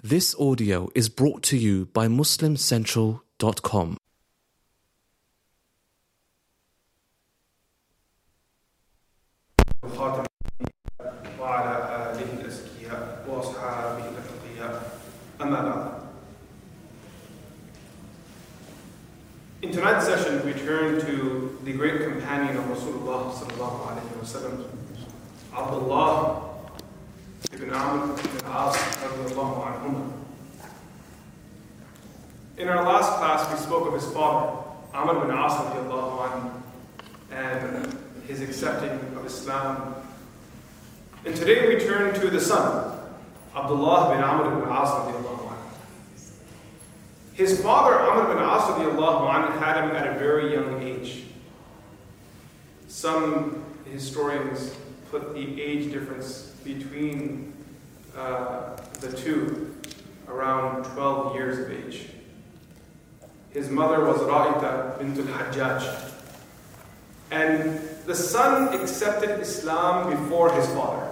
This audio is brought to you by MuslimCentral.com. In tonight's session, we turn to the great companion of Rasulullah sallallahu alayhi wa sallam, Abdullah ibn Amr ibn As radiallahu anhuma. In our last class, we spoke of his father, Amr ibn As radiallahu anhu, and his accepting of Islam. And today we turn to the son, Abdullah ibn Amr ibn As radiallahu anhu. His father, Amr ibn As radiallahu anhu, had him at a very young age. Some historians put the age difference between the two around 12 years of age. His mother was Ra'ita bint al-Hajjaj. And the son accepted Islam before his father.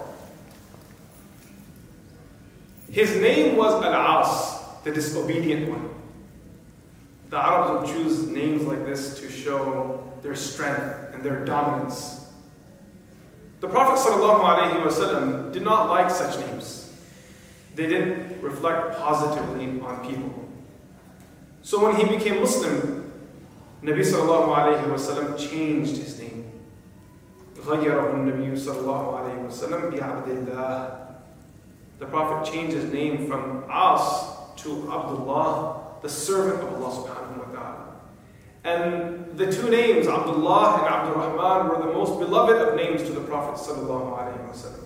His name was Al-As, the disobedient one. The Arabs would choose names like this to show their strength and their dominance. The Prophet ﷺ did not like such names. They didn't reflect positively on people. So when he became Muslim, Nabi ﷺ changed his name. غَيَّرَهُ النَّبِيُّ صَلَّى اللَّهُ عَلَيْهِ وَسَلَّمْ بِعَبْدِ اللَّهِ. The Prophet changed his name from As to Abdullah, the servant of Allah subhanahu wa ta'ala. And the two names, Abdullah and Abdurrahman, were the most beloved of names to the Prophet sallallahu alayhi wa sallam.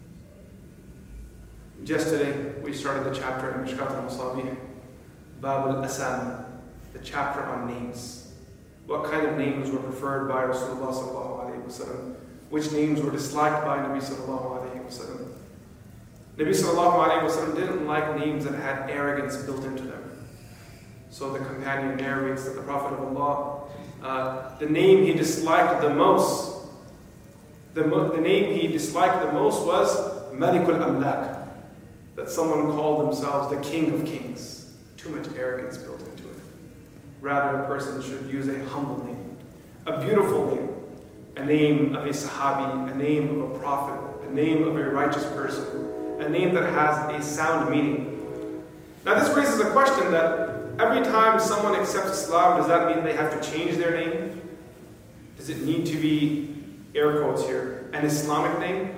Just today, we started the chapter in Mishkat al-Masabih, Bab al-Asam, the chapter on names. What kind of names were preferred by Rasulullah sallallahu alayhi wa sallam? Which names were disliked by Nabi sallallahu alayhi wa sallam? Nabi sallallahu alayhi wa sallam didn't like names that had arrogance built into them. So the companion narrates that the Prophet of Allah, the name he disliked the most, the name he disliked the most was Malikul Amlak, that someone called themselves the King of Kings. Too much arrogance built into it. Rather, a person should use a humble name, a beautiful name, a name of a Sahabi, a name of a Prophet, a name of a righteous person, a name that has a sound meaning. Now this raises a question that every time someone accepts Islam, does that mean they have to change their name? Does it need to be, air quotes here, an Islamic name?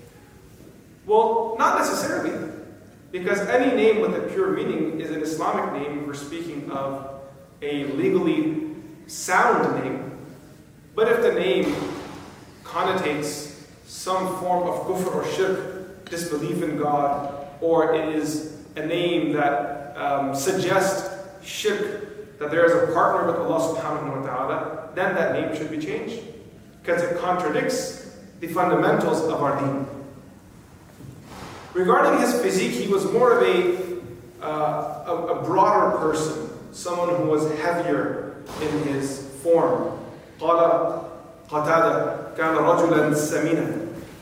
Well, not necessarily, because any name with a pure meaning is an Islamic name. We're speaking of a legally sound name. But if the name connotates some form of kufr or shirk, disbelief in God, or it is a name that suggests shirk, that there is a partner with Allah subhanahu wa ta'ala, then that name should be changed, because it contradicts the fundamentals of our deen. Regarding his physique, he was more of a broader person, someone who was heavier in his form. قال قتادة كان رجلا سمينا.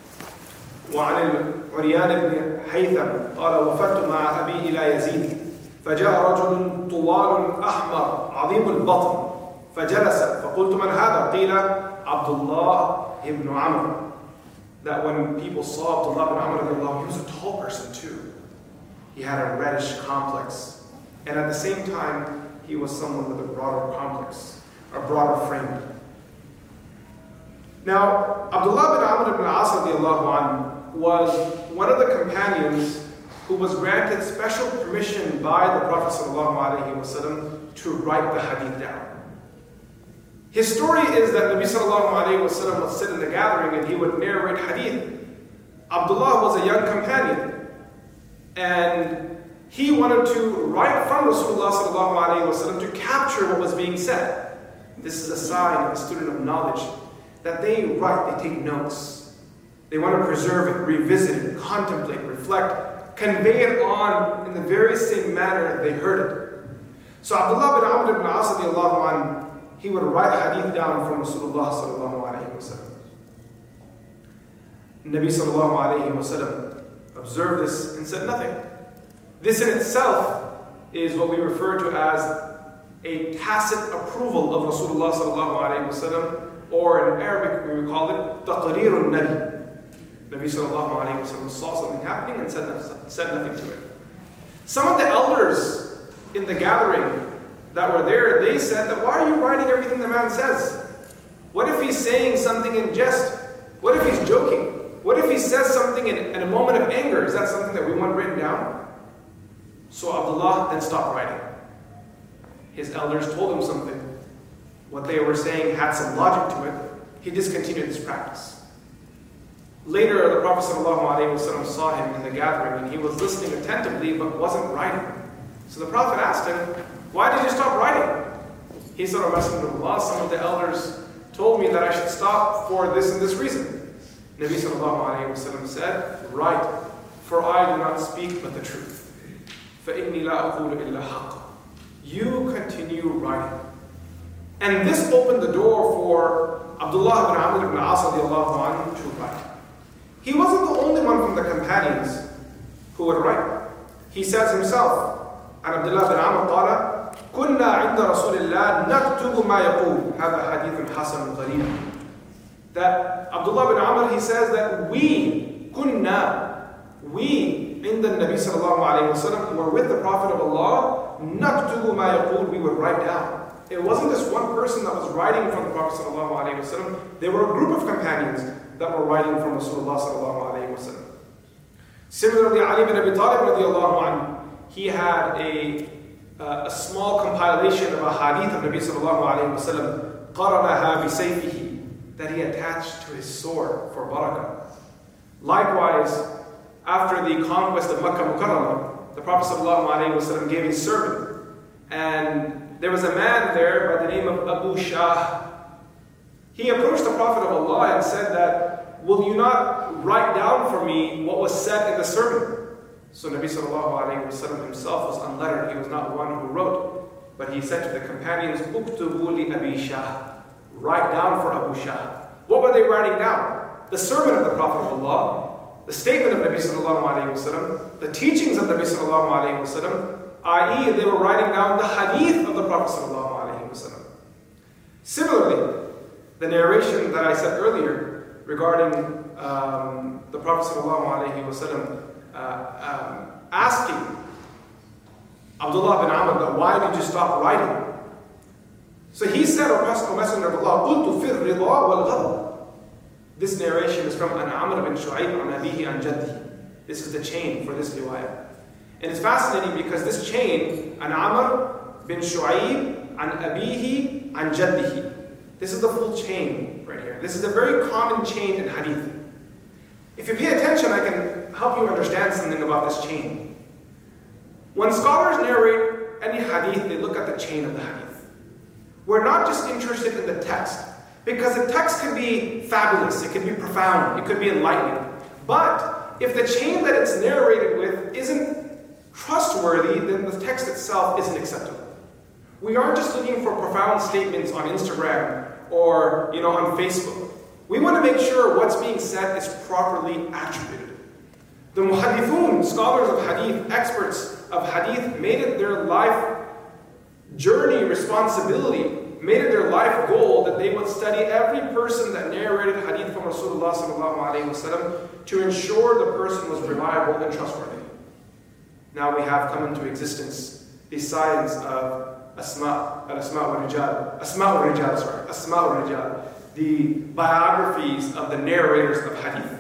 وعن عريان بن حيثم قال وفدت مع أبي إلى يزيد فجاء رجل طوال أحمر عظيم البطن فجلس فقلت من هذا؟ قيل عبد الله ibn Amr. That when people saw Abdullah ibn Amr, he was a tall person too. He had a reddish complex, and at the same time he was someone with a broader complex, a broader frame. Now Abdullah ibn Amr ibn As radiallahu anhu was one of the companions who was granted special permission by the Prophet ﷺ to write the hadith down. His story is that Nabi ﷺ would sit in the gathering and he would narrate hadith. Abdullah was a young companion, and he wanted to write from Rasulullah ﷺ to capture what was being said. This is a sign of a student of knowledge, that they write, they take notes. They want to preserve it, revisit it, contemplate, reflect, convey it on in the very same manner they heard it. So Abdullah ibn Amr ibn As radiallahu anhu, he would write hadith down from Rasulullah sallallahu alayhi wa sallam. Nabi sallallahu alayhi wa sallam observed this and said nothing. This in itself is what we refer to as a tacit approval of Rasulullah sallallahu alayhi wa sallam, or in Arabic we would call it taqreerun nabi. Nabi sallallahu alayhi wa sallam saw something happening and said nothing to it. Some of the elders in the gathering that were there, they said that, why are you writing everything the man says? What if he's saying something in jest? What if he's joking? What if he says something in a moment of anger? Is that something that we want written down? So Abdullah then stopped writing. His elders told him something. What they were saying had some logic to it. He discontinued this practice. Later, the Prophet ﷺ saw him in the gathering, and he was listening attentively but wasn't writing. So the Prophet asked him, why did you stop writing? He said, O Messenger of Allah, some of the elders told me that I should stop for this and this reason. Nabi ﷺ said, write, for I do not speak but the truth. فَإِنِّي لَا أَقُولُ إِلَّا حَقًّا. You continue writing. And this opened the door for Abdullah ibn Amr ibn As radiallahu anhu to write. He wasn't the only one from the companions who would write. He says himself, عن عبد الله بن عمرو قال كنا عند رسول الله نكتب ما يقول. هذا حديث حسن غريب. That Abdullah bin Amr, he says that we in the Nabi sallallahu alayhi wa sallam, were with the Prophet of Allah, نكتب ما يقول, we would write down. It wasn't just one person that was writing from the Prophet sallallahu alayhi wa sallam. There were a group of companions that were writing from Rasulullah sallallahu alayhi wa sallam. Similarly, Ali bin Abi Talib radiallahu anhu, he had a small compilation of a hadith of Nabi sallallahu alayhi wa sallam, قَرَنَهَا بِسَيْفِهِ, that he attached to his sword for barakah. Likewise, after the conquest of Makkah Mukarramah, the Prophet ﷺ gave a sermon, and there was a man there by the name of Abu Shah. He approached the Prophet of Allah and said that, will you not write down for me what was said in the sermon? So Nabi ﷺ himself was unlettered. He was not one who wrote, but he said to the companions, "Uktubu li Abi Shah," write down for Abu Shah. What were they writing down? The sermon of the Prophet of Allah, the statement of Nabi sallallahu alayhi wasallam, the teachings of Nabi sallallahu alayhi wasallam, i.e. they were writing down the hadith of the Prophet sallallahu alayhi wasallam. Similarly, the narration that I said earlier regarding the Prophet sallallahu alayhi wasallam asking Abdullah bin Amr, why did you stop writing? So he said, O Messenger of Allah, قُلْتُ فِي الرِّضَى وَالْغَضَبِ. This narration is from an Amr bin Shu'ayb an abihi an jaddihi. This is the chain for this riwayah. And it's fascinating because this chain, an Amr bin Shu'ayb an abihi an jaddihi. This is the full chain right here. This is a very common chain in hadith. If you pay attention, I can help you understand something about this chain. When scholars narrate any hadith, they look at the chain of the hadith. We're not just interested in the text, because the text can be fabulous, it can be profound, it could be enlightening. But if the chain that it's narrated with isn't trustworthy, then the text itself isn't acceptable. We aren't just looking for profound statements on Instagram or on Facebook. We want to make sure what's being said is properly attributed. The muhaddithun, scholars of hadith, experts of hadith, made it their life journey responsibility, made it their life goal that they would study every person that narrated hadith from Rasulullah sallallahu alaihi wasallam to ensure the person was reliable and trustworthy. Now we have come into existence the science of Asma' al-Rijal, the biographies of the narrators of hadith.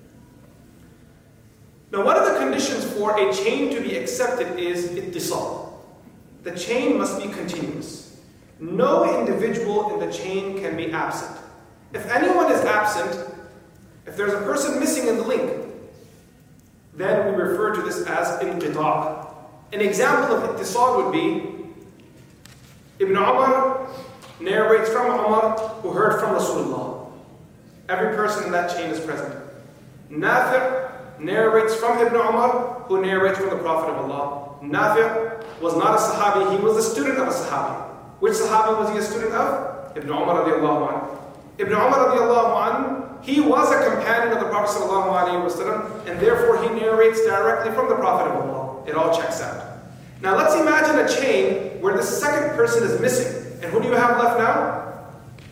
Now, one of the conditions for a chain to be accepted is ittisal. The chain must be continuous. No individual in the chain can be absent. If anyone is absent, if there's a person missing in the link, then we refer to this as inqita'. An example of ittisal would be Ibn Umar narrates from Umar who heard from Rasulullah. Every person in that chain is present. Nafi' narrates from Ibn Umar who narrates from the Prophet of Allah. Nafi' was not a Sahabi, he was a student of a Sahabi. Which Sahabi was he a student of? Ibn Umar radiallahu anhu. Ibn Umar radiallahu anhu, he was a companion of the Prophet sallallahu alaihi wasallam, and therefore he narrates directly from the Prophet of Allah. it all checks out. Now let's imagine a chain where the second person is missing. And who do you have left now?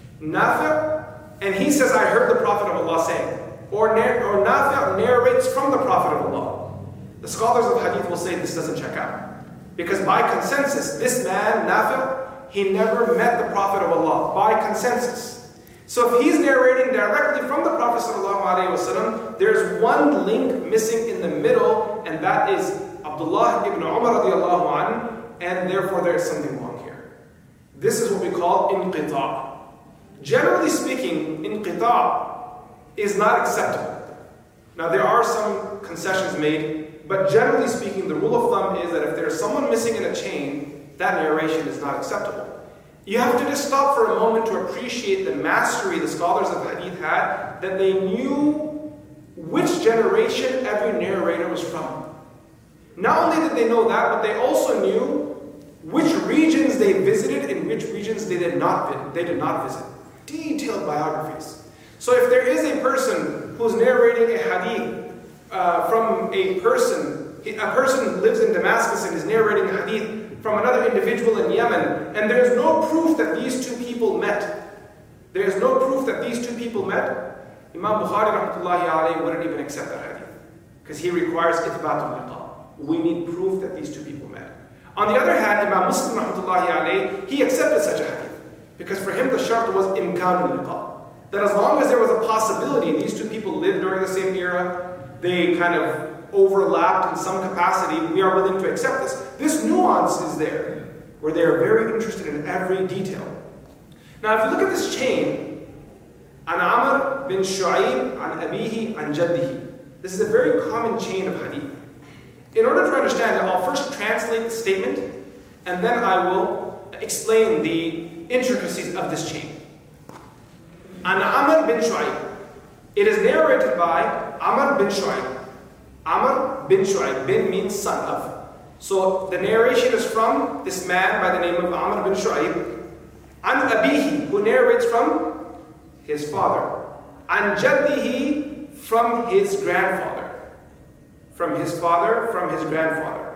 Nafi', and he says, I heard the Prophet of Allah saying. Or Nafi' narrates from the Prophet of Allah. The scholars of hadith will say this doesn't check out. Because by consensus, this man, Nafi', he never met the Prophet of Allah. By consensus. So if he's narrating directly from the Prophet ﷺ, there's one link missing in the middle, and that is Abdullah ibn Umar radiallahu anhu, and therefore there's something wrong here. This is what we call inqita'. Generally speaking, inqita' is not acceptable. Now there are some concessions made, but generally speaking, the rule of thumb is that if there's someone missing in a chain, that narration is not acceptable. You have to just stop for a moment to appreciate the mastery the scholars of hadith had, that they knew which generation every narrator was from. Not only did they know that, but they also knew which regions they visited and which regions they did not visit. Detailed biographies. So if there is a person who's narrating a hadith from a person who lives in Damascus and is narrating a hadith from another individual in Yemen, and there's no proof that these two people met. There's no proof that these two people met. Imam Bukhari rahmatullahi alayhi wouldn't even accept that hadith. Because he requires ithbatul liqa. We need proof that these two people met. On the other hand, Imam Muslim rahmatullahi alayhi, he accepted such a hadith. Because for him the shart was imkanul liqa. That as long as there was a possibility, these two people lived during the same era, they kind of overlapped in some capacity, we are willing to accept this. This nuance is there, where they are very interested in every detail. Now if you look at this chain, an Amr bin Shu'ayb, an Abihi, an Jaddihi. This is a very common chain of hadith. In order to understand it, I'll first translate the statement, and then I will explain the intricacies of this chain. An Amr bin Shu'ayb. It is narrated by Amr bin Shu'ayb. Amr bin Shu'ayb. Bin means son of. So the narration is from this man by the name of Amr bin Shu'ayb. An Abihi, who narrates from his father. An Jaddihi, from his grandfather. From his father, from his grandfather.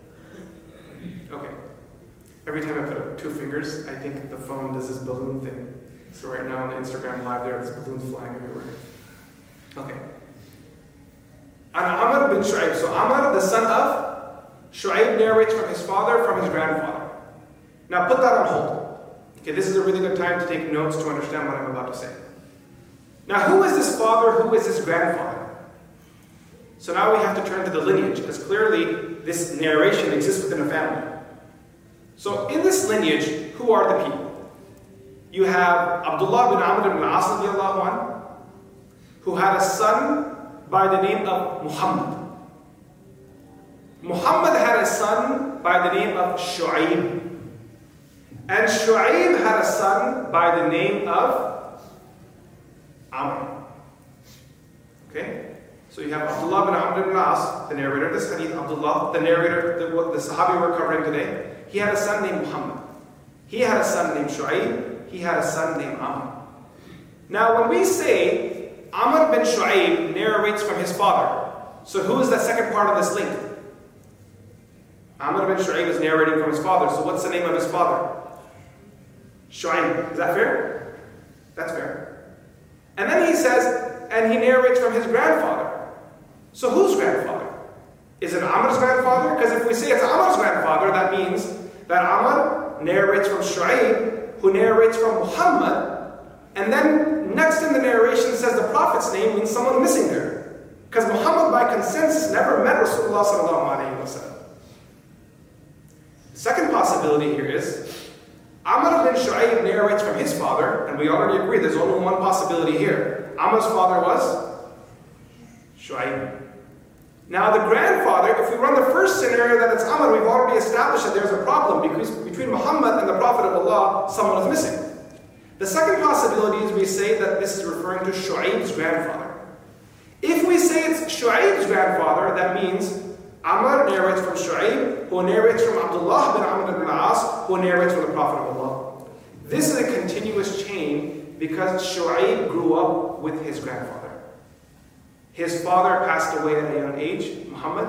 Okay. Every time I put up two fingers, I think the phone does this balloon thing. So right now on the Instagram live there's balloons flying everywhere. Okay. An Amr bin Shu'ayb. So Amr, the son of Shu'ayb, narrates from his father, from his grandfather. Now put that on hold. Okay, this is a really good time to take notes to understand what I'm about to say. Now who is this father, who is this grandfather? So now we have to turn to the lineage, because clearly this narration exists within a family. So in this lineage, who are the people? You have Abdullah bin Amr ibn al-As radiallahu anhu, who had a son by the name of Muhammad. Muhammad had a son by the name of Shu'ayb. And Shu'ayb had a son by the name of Amr. Okay? So you have Abdullah bin Amr ibn al-As, the narrator of this hadith, Abdullah, the narrator, the Sahabi we're covering today. He had a son named Muhammad. He had a son named Shu'ayb. He had a son named Amr. Now when we say Amr bin Shu'ayb narrates from his father, so who is the second part of this link? Amr bin Shu'ayb is narrating from his father, so what's the name of his father? Shu'ayb. Is that fair? That's fair. And then he says, and he narrates from his grandfather. So whose grandfather? Is it Amr's grandfather? Because if we say it's Amr's grandfather, that means that Amr narrates from Shu'ayb, who narrates from Muhammad, and then next in the narration says the Prophet's name means someone missing there. Because Muhammad, by consensus, never met Rasulullah sallallahu alaihi wasallam. The second possibility here is Amr bin Shu'ayb narrates from his father, and we already agree there's only one possibility here. Amr's father was Shu'ayb. Now the grandfather, if we run the first scenario that it's Amr, we've already established that there's a problem because between Muhammad and the Prophet of Allah, someone is missing. The second possibility is we say that this is referring to Shu'ayb's grandfather. If we say it's Shu'ayb's grandfather, that means Amr narrates from Shu'ayb, who narrates from Abdullah bin Amr ibn al-As, who narrates from the Prophet of Allah. This is a continuous chain because Shu'ayb grew up with his grandfather. His father passed away at a young age, Muhammad,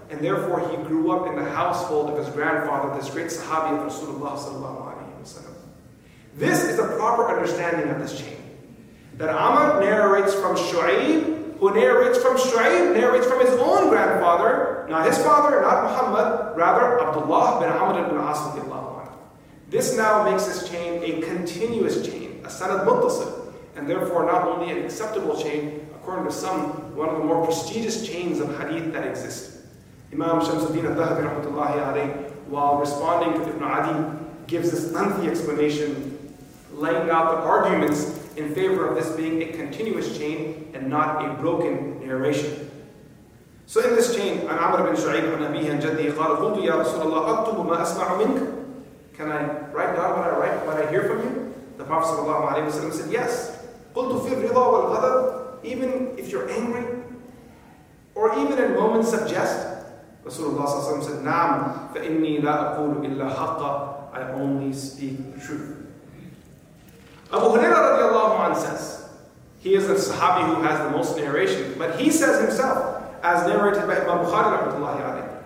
and therefore he grew up in the household of his grandfather, this great Sahabi of Rasulullah sallallahu alaihi wasallam. This is the proper understanding of this chain. That Amr narrates from Shu'aib, who narrates from Shu'aib, narrates from his own grandfather, not his father, not Muhammad, rather Abdullah bin Amr ibn As radiallahu anhu. This now makes this chain a continuous chain, a sanad muttasil, and therefore not only an acceptable chain, according to some, one of the more prestigious chains of hadith that exist. Imam Shamsuddin al-Dhahabi rahmatullahi alayhi, while responding to Ibn Adi, gives this lengthy explanation, laying out the arguments in favor of this being a continuous chain and not a broken narration. So in this chain, an Amr bin Shu'aib an Abihi an Jaddi قال قلت يا رسول الله أكتب ما أسمع منك. Can I write down what I hear from you? The Prophet sallallahu alaihi wasallam said, yes. قلت في الرضا والغضب, even if you're angry, or even in moments of jest. Rasulullah sallallahu alaihi wasallam said, نعم فإني لا أقول إلا حقا. I only speak the truth. Abu Hurairah radiallahu anhu says, he is a Sahabi who has the most narration, but he says himself, as narrated by Imam Bukhari rahmatullahi alayhi,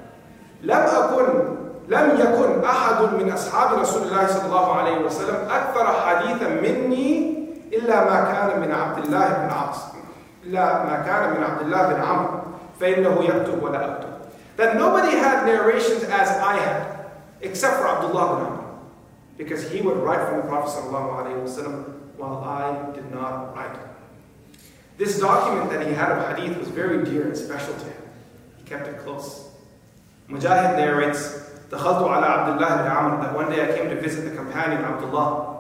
لم يكن أحد من أصحاب رسول الله صلى الله عليه وسلم أكثر حديثا مني إلا ما كان من عبد الله بن عمرو فإنه يكتب ولا أكتب. That nobody had narrations as I had, except for Abdullah bin Amr, because he would write from the Prophet ﷺ while I did not write. This document that he had of hadith was very dear and special to him. He kept it close. Mujahid narrates, دخلت على عبد الله بن عمرو, that one day I came to visit the companion Abdullah,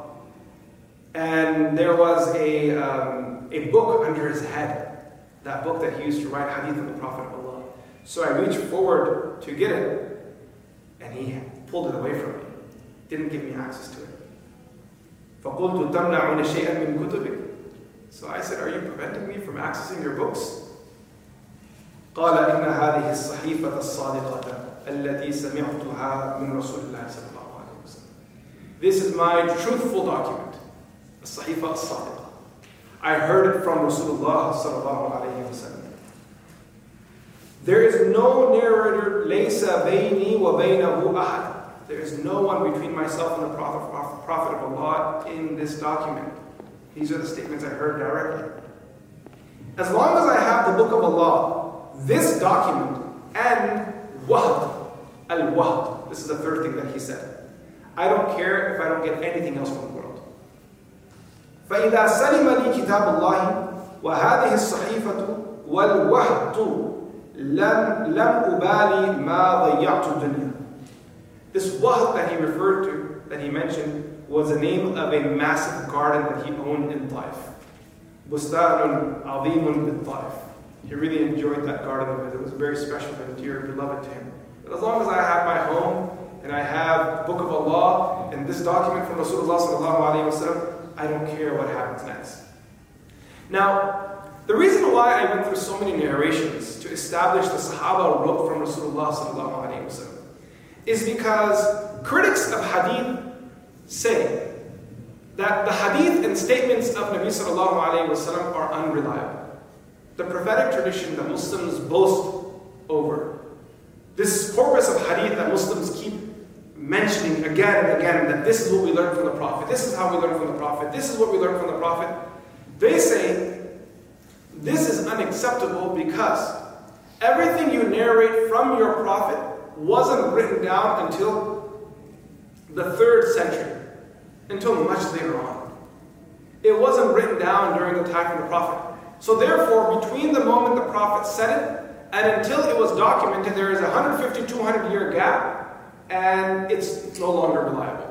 and there was a book under his head, that book that he used to write hadith of the Prophet of Allah. So I reached forward to get it, and he pulled it away from me. Didn't give me access to it. فَقُلْتُ تَمْنَعُونَ شَيْئًا مِنْ كُتُبِكَ. So I said, are you preventing me from accessing your books? قال إن هذه الصحيفة الصادقة التي سمعتها من رسول الله صلى الله عليه وسلم. This is my truthful document, الصحيفة الصادقة. I heard it from Rasulullah صلى الله عليه وسلم. There is no narrator, ليس بيني وبينه أحد. There is no one between myself and the Prophet of Allah in this document. These are the statements I heard directly. As long as I have the book of Allah, this document, and wahd, al-wahd, this is the third thing that he said. I don't care if I don't get anything else from the world. فَإِذَا سَلِمَ لِي كِتَابُ اللَّهِ وَهَذِهِ الصَّحِيفَةُ وَالْوَحْدُ لَمْ أُبَالِي مَا ضَيَّعْتُ الدُّنْيَا. This wahd that he referred to, that he mentioned, was the name of a massive garden that he owned in Taif. Bustanun Azimun bin Taif. He really enjoyed that garden of his. It was very special and dear and beloved to him. But as long as I have my home, and I have the book of Allah, and this document from Rasulullah sallallahu alaihi wasallam, I don't care what happens next. Now, the reason why I went through so many narrations to establish the Sahaba wrote from Rasulullah sallallahu alaihi wasallam is because critics of hadith say that the hadith and statements of Nabi sallallahu alaihi wasallam are unreliable. The prophetic tradition that Muslims boast over, this corpus of hadith that Muslims keep mentioning again and again, that this is what we learned from the Prophet, this is how we learned from the Prophet, this is what we learned from the Prophet, they say this is unacceptable because everything you narrate from your Prophet wasn't written down until the 3rd century, until much later on. It wasn't written down during the time of the Prophet. So therefore, between the moment the Prophet said it and until it was documented, there is a 150, 200 year gap, and it's no longer reliable.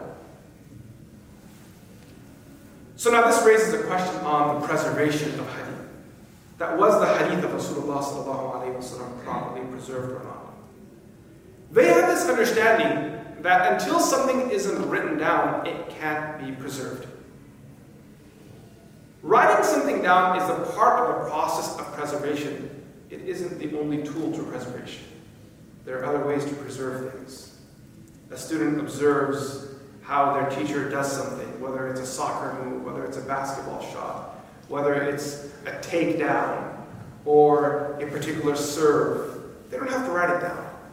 So now this raises a question on the preservation of hadith. That was the hadith of Rasulullah sallallahu alaihi wasallam properly preserved or not? They have this understanding that until something isn't written down, it can't be preserved. Writing something down is a part of the process of preservation. It isn't the only tool to preservation. There are other ways to preserve things. A student observes how their teacher does something, whether it's a soccer move, whether it's a basketball shot, whether it's a takedown or a particular serve. They don't have to write it down.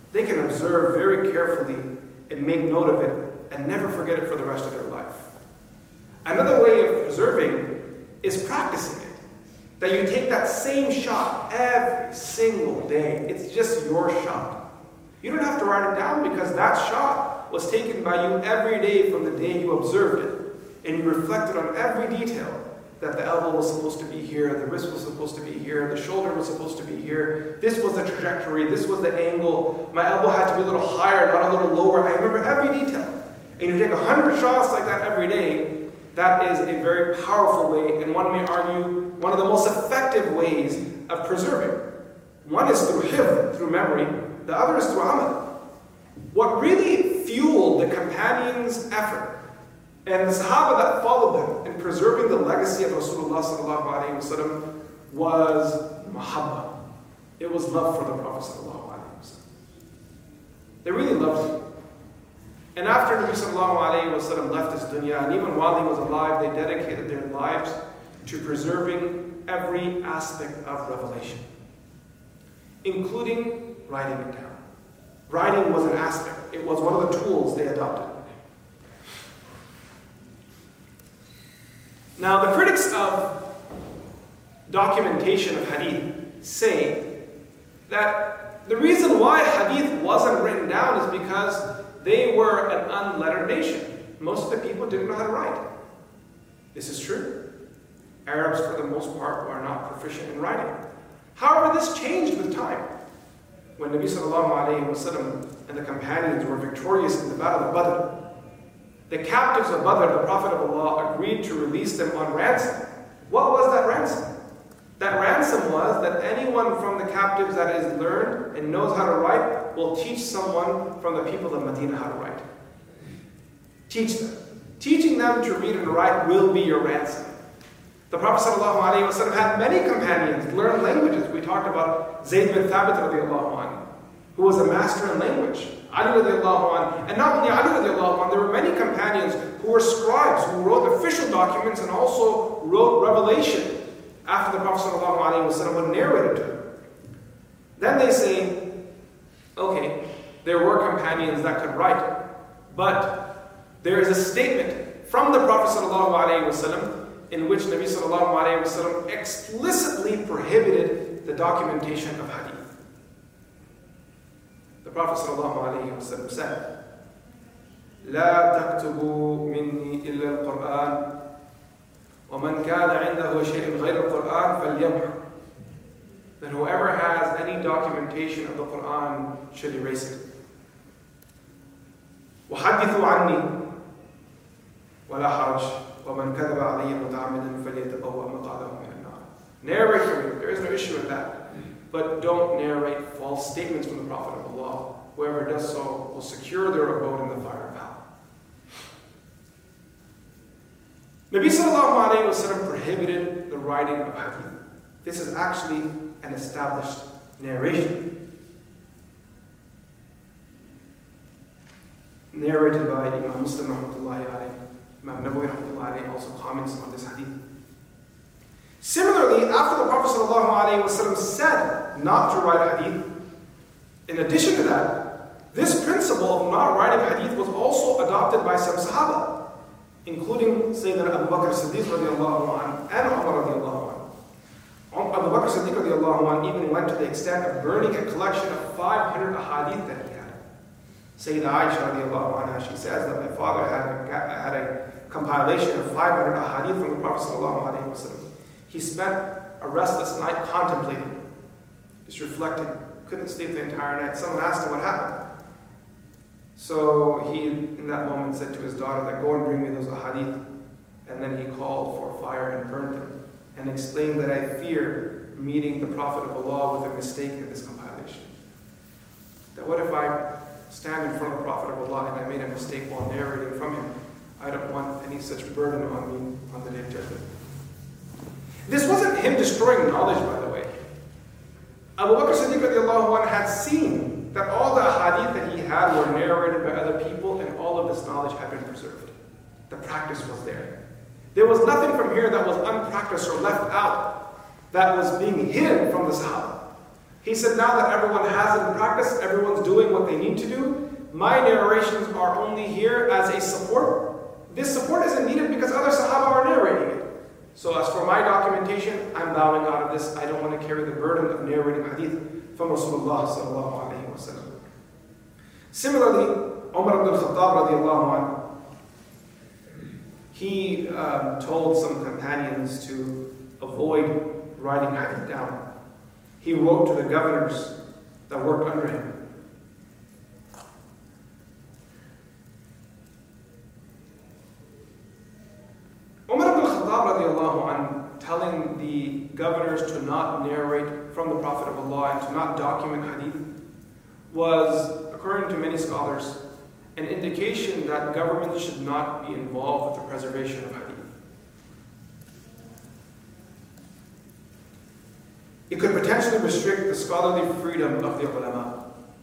they can observe very carefully and make note of it and never forget it for the rest of their life. Another way of preserving is practicing it. That you take that same shot every single day. It's just your shot. You don't have to write it down because that shot was taken by you every day from the day you observed it. And you reflected on every detail. That the elbow was supposed to be here, the wrist was supposed to be here, the shoulder was supposed to be here, this was the trajectory, this was the angle, my elbow had to be a little higher, not a little lower. I remember every detail. And you take 100 shots like that every day, that is a very powerful way, and one may argue one of the most effective ways of preserving. One is through hifz, through memory, the other is through amal. What really fueled the companions' effort and the Sahaba that followed them in preserving the legacy of Rasulullah sallallahu alaihi wasallam was mahabbah. It was love for the Prophet sallallahu alaihi wasallam. They really loved him. And after Nabi sallallahu alaihi wasallam left this dunya, and even while he was alive, they dedicated their lives to preserving every aspect of revelation, including writing it down. Writing was an aspect. It was one of the tools they adopted. Now, the critics of documentation of hadith say that the reason why hadith wasn't written down is because they were an unlettered nation. Most of the people didn't know how to write. This is true. Arabs, for the most part, are not proficient in writing. However, this changed with time. When Nabi sallallahu alayhi wasallam and the companions were victorious in the Battle of Badr, the captives of Badr, the Prophet of Allah, agreed to release them on ransom. What was that ransom? That ransom was that anyone from the captives that is learned and knows how to write will teach someone from the people of Medina how to write. Teach them. Teaching them to read and write will be your ransom. The Prophet ﷺ had many companions learn languages. We talked about Zayd bin Thabit radiallahu anhu, who was a master in language. Ali radiallahu anhu. And not only Ali radiallahu anhu, there were many companions who were scribes, who wrote official documents and also wrote revelation after the Prophet ﷺ would narrate it to them. Then they say, okay, there were companions that could write, but there is a statement from the Prophet ﷺ in which Nabi ﷺ explicitly prohibited the documentation of hadith. The Prophet ﷺ said, لا تكتبوا مني إلا القرآن ومن كان عنده شيء غير القرآن فليمحو. That whoever has any documentation of the Quran should erase it. وحدثوا عني ولا حرج ومن كذب علي متعمدا فليتبوأ مقعده من النار. Narrate for me. There is no issue with that. But don't narrate false statements from the Prophet of Allah. Whoever does so will secure their abode in the fire of hell. Nabi sallallahu alayhi wa sallam prohibited the writing of hadith. This is actually an established narration. Narrated by Imam Muslim rahmatullahi alayhi. Imam Nawawi rahmatullahi alayhi also comments on this hadith. Similarly, after the Prophet sallallahu alayhi wa sallam said not to write hadith, in addition to that, this principle of not writing hadith was also adopted by some Sahaba, including Sayyidina Abu Bakr Siddiq radiallahu anhu and Umar radiallahu anhu. Abu Bakr Siddiq radiallahu anhu even went to the extent of burning a collection of 500 ahadith that he had. Sayyidah Aisha radiallahu anha, she says that my father had a compilation of 500 ahadith from the Prophet sallallahu alayhi wa sallam. He spent a restless night contemplating, just reflecting, couldn't sleep the entire night. Someone asked him what happened. So he, in that moment, said to his daughter that go and bring me those ahadith. And then he called for fire and burned them, and explained that I fear meeting the Prophet of Allah with a mistake in this compilation. That what if I stand in front of the Prophet of Allah and I made a mistake while narrating from him? I don't want any such burden on me on the day of judgment. This wasn't him destroying knowledge, by the way. Abu Bakr Siddiq radiallahu anhu had seen that all the hadith that he had were narrated by other people, and all of this knowledge had been preserved. The practice was there. There was nothing from here that was unpracticed or left out that was being hidden from the Sahaba. He said, now that everyone has it in practice, everyone's doing what they need to do, my narrations are only here as a support. This support isn't needed because other Sahaba are narrating it. So as for my documentation, I'm bowing out of this. I don't want to carry the burden of narrating hadith from Rasulullah sallallahu alayhi wa sallam. Similarly, Umar ibn al-Khattab radiallahu anhu, he told some companions to avoid writing hadith down. He wrote to the governors that worked under him. Umar ibn al-Khattab radiallahu anhu, telling the governors to not narrate from the Prophet of Allah and to not document hadith, was, according to many scholars, an indication that government should not be involved with the preservation of hadith. It could potentially restrict the scholarly freedom of the ulama.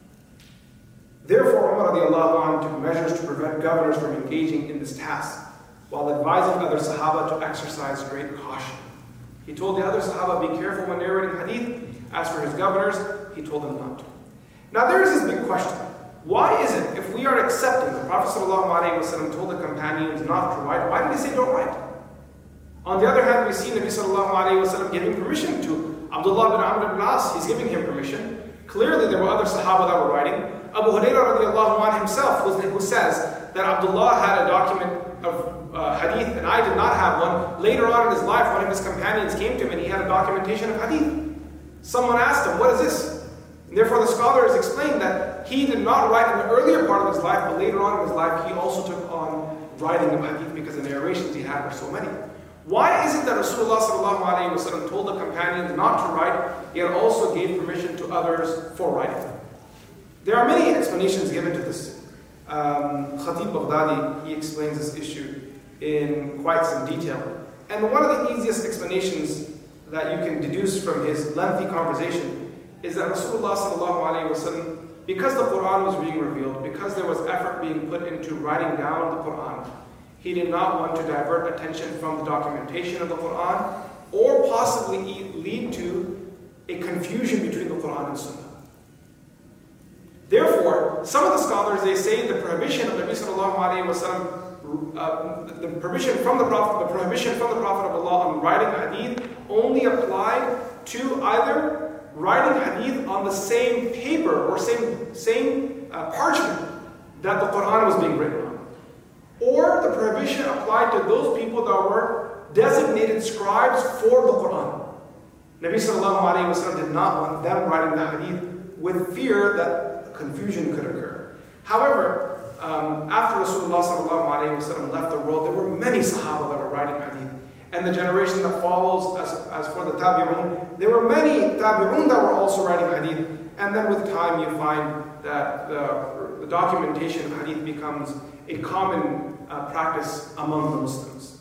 Therefore, Umar radiallahu anhu took measures to prevent governors from engaging in this task, while advising other Sahaba to exercise great caution. He told the other Sahaba, be careful when narrating hadith. As for his governors, he told them not to. Now there is this big question. Why is it, if we are accepting the Prophet ﷺ told the companions not to write, why did he say don't write? On the other hand, we see Nabi ﷺ giving permission to Abdullah bin Amr ibn As. He's giving him permission. Clearly there were other Sahaba that were writing. Abu Hurairah radiallahu anhu himself, who says that Abdullah had a document of hadith and I did not have one. Later on in his life, one of his companions came to him and he had a documentation of hadith. Someone asked him, what is this? And therefore the scholars explained that he did not write in the earlier part of his life, but later on in his life he also took on writing of hadith because the narrations he had were so many. Why is it that Rasulullah ﷺ told the companions not to write, yet also gave permission to others for writing? There are many explanations given to this. Khatib Baghdadi, he explains this issue in quite some detail. And one of the easiest explanations that you can deduce from his lengthy conversation is that Rasulullah ﷺ, because the Quran was being revealed, because there was effort being put into writing down the Quran, he did not want to divert attention from the documentation of the Quran or possibly lead to a confusion between the Quran and Sunnah. Therefore, some of the scholars, they say the prohibition of Nabi sallallahu alayhi wasallam, the prohibition from the Prophet of Allah on writing hadith only applied to either writing hadith on the same paper or same parchment that the Quran was being written on. Or the prohibition applied to those people that were designated scribes for the Quran. Nabi sallallahu alayhi wasallam did not want them writing the hadith with fear that confusion could occur. However, after Rasulullah sallallahu alayhi wasallam left the world, there were many Sahaba that were writing hadith. And the generation that follows, as for the Tabi'un, there were many Tabi'un that were also writing hadith. And then with time you find that the documentation of hadith becomes a common practice among the Muslims.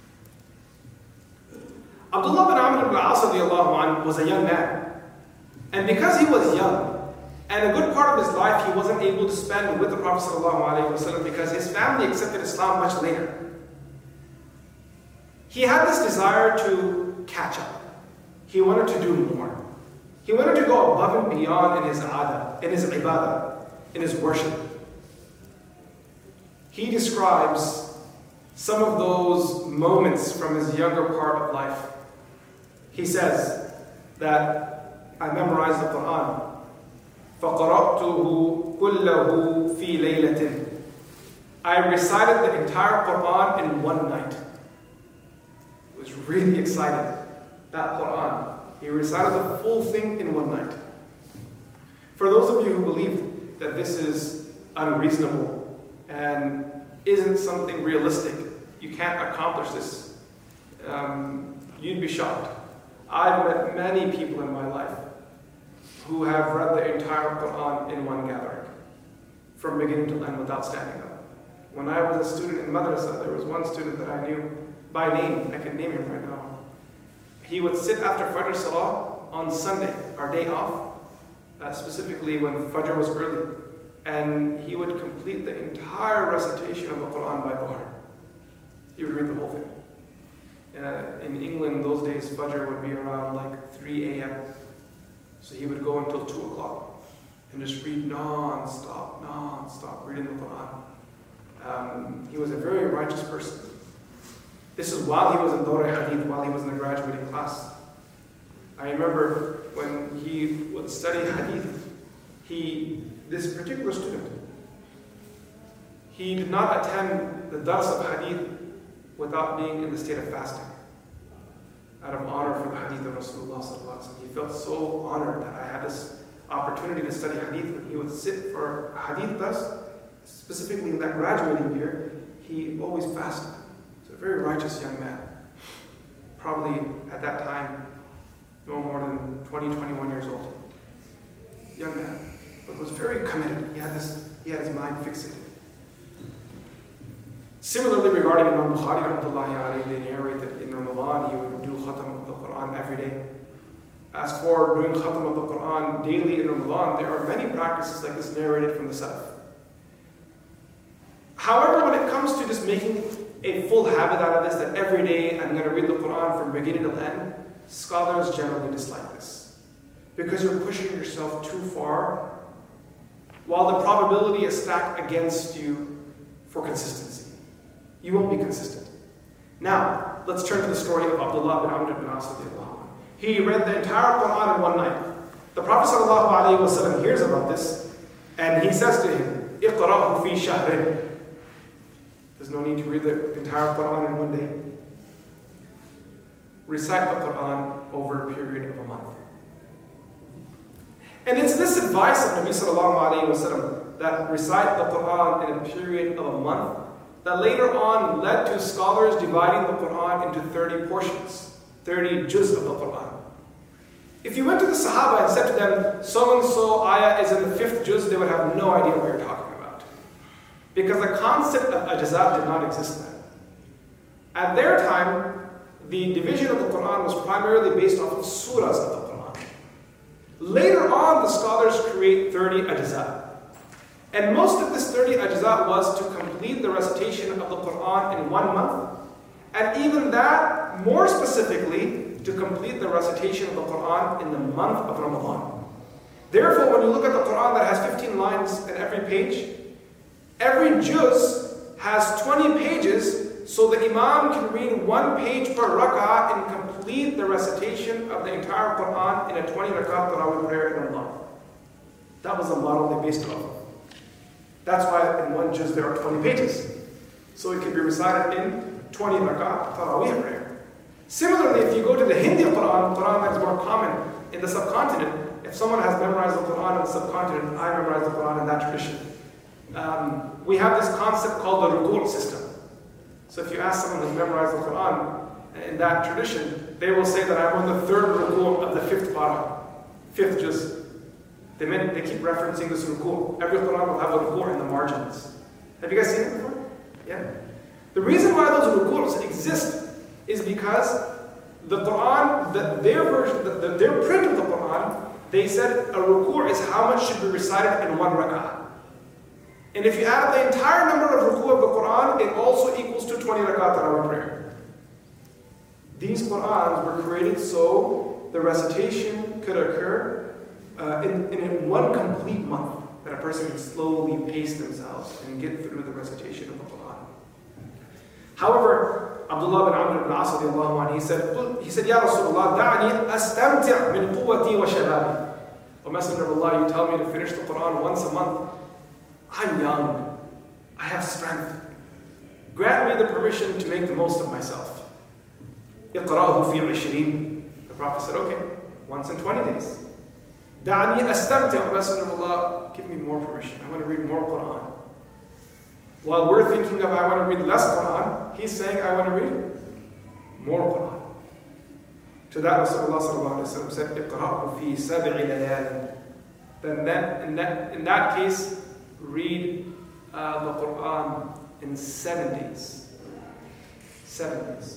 Abdullah bin Amr ibn As was a young man. And because he was young, and a good part of his life he wasn't able to spend with the Prophet ﷺ because his family accepted Islam much later. He had this desire to catch up. He wanted to do more. He wanted to go above and beyond in his ibadah, in his worship. He describes some of those moments from his younger part of life. He says that I memorized the Quran. فَقَرَأْتُهُ كُلَّهُ فِي لَيْلَةٍ. I recited the entire Quran in one night. He was really excited. That Quran. He recited the full thing in one night. For those of you who believe that this is unreasonable and isn't something realistic, you can't accomplish this, you'd be shocked. I've met many people in my life who have read the entire Quran in one gathering, from beginning to end without standing up. When I was a student in madrasa, there was one student that I knew by name. I can name him right now. He would sit after Fajr Salah on Sunday, our day off, specifically when Fajr was early, and he would complete the entire recitation of the Quran by heart. He would read the whole thing. In England, those days, Fajr would be around like 3 a.m. So he would go until 2 o'clock and just read non-stop reading the Quran. He was a very righteous person. This is while he was in Dawra Hadith, while he was in the graduating class. I remember when he would study Hadith, this particular student, he did not attend the dars of Hadith without being in the state of fasting, out of honor for the Hadith of Rasulullah sallallahu alaihi wasallam. He felt so honored that I had this opportunity to study Hadith. When he would sit for Hadith dars, specifically in that graduating year, he always fasted. So a very righteous young man. Probably at that time, no more than 20, 21 years old. Young man, but was very committed. He had his mind fixated. Similarly, regarding Imam Bukhari, rahmatullahi alayhi, they narrate that in Ramadan he would do khatam of the Quran every day. As for doing khatam of the Quran daily in Ramadan, there are many practices like this narrated from the Salaf. However, when it comes to just making a full habit out of this, that every day I'm going to read the Quran from beginning to end, scholars generally dislike this. Because you're pushing yourself too far, while the probability is stacked against you for consistency. You won't be consistent. Now, let's turn to the story of Abdullah bin Amr bin As. He read the entire Quran in one night. The Prophet ﷺ hears about this, and he says to him, "Iqra'hu fi shahrin." There's no need to read the entire Quran in one day. Recite the Quran over a period of a month. And it's this advice of Nabi sallallahu alayhi wa sallam that recite the Quran in a period of a month that later on led to scholars dividing the Quran into 30 portions, 30 juz of the Quran. If you went to the Sahaba and said to them, so-and-so ayah is in the 5th juz, they would have no idea what you're talking about. Because the concept of ajza did not exist then. At their time, the division of the Quran was primarily based off of surahs of the Quran. Later on, the scholars create 30 ajza. And most of this 30 ajza was to complete the recitation of the Quran in 1 month. And even that, more specifically, to complete the recitation of the Quran in the month of Ramadan. Therefore, when you look at the Quran that has 15 lines in every page, every juz has 20 pages, so the Imam can read 1 page per rak'ah and complete the recitation of the entire Quran in a 20 rak'ah Tarawih prayer in Ramadan. That was the model they based it off of. That's why in 1 juz there are 20 pages. So it can be recited in 20 rak'ah Tarawih prayer. Similarly, if you go to the Hindi Quran that is more common in the subcontinent, if someone has memorized the Quran in the subcontinent, I memorized the Quran in that tradition. We have this concept called the ruku' system. So if you ask someone who's memorized the Quran in that tradition, they will say that I'm on the 3rd ruku' of the 5th para, 5th juz. They keep referencing this ruku'. Every Quran will have a ruku' in the margins. Have you guys seen it before? Yeah. The reason why those ruku's exist is because the Quran, their version, their print of the Quran, they said a ruku' is how much should be recited in 1 rak'ah. And if you add the entire number of ruku' of the Quran, it also equals to 20 rak'ah Tarawih prayer. These Qur'ans were created so the recitation could occur in 1 complete month, that a person can slowly pace themselves and get through the recitation of the Quran. However, Abdullah bin Amr bin As, he said, Ya Rasulullah, da'ani astamti' min quwwati wa shababi. O Messenger of Allah, you tell me to finish the Quran once a month. I'm young. I have strength. Grant me the permission to make the most of myself. Iqra'hu fi 20. The Prophet said, okay, once in 20 days. Da'ani astamti', O Messenger of Allah, give me more permission. I want to read more Quran. While we're thinking of I want to read less Quran, he's saying I want to read more Quran. To that Rasulullah sallallahu alaihi wasallam said, "Iqra'hu fi sab'i layal." Then in that case, read the Quran in 7 days. 7 days.